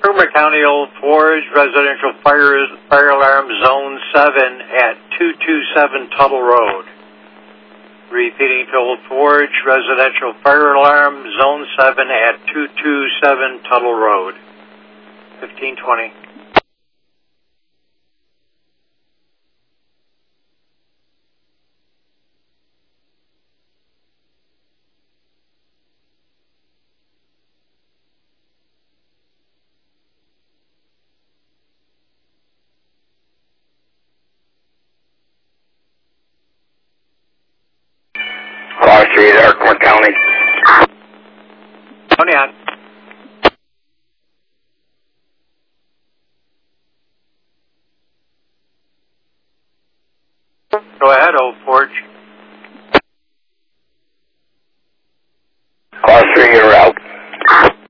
Montgomery County, Old Forge, residential fire alarm zone 7 at 227 Tuttle Road. Repeating to Old Forge, residential fire alarm zone 7 at 227 Tuttle Road. 1520. Street, Elkhorn County. Tony on. Go ahead, Old Forge.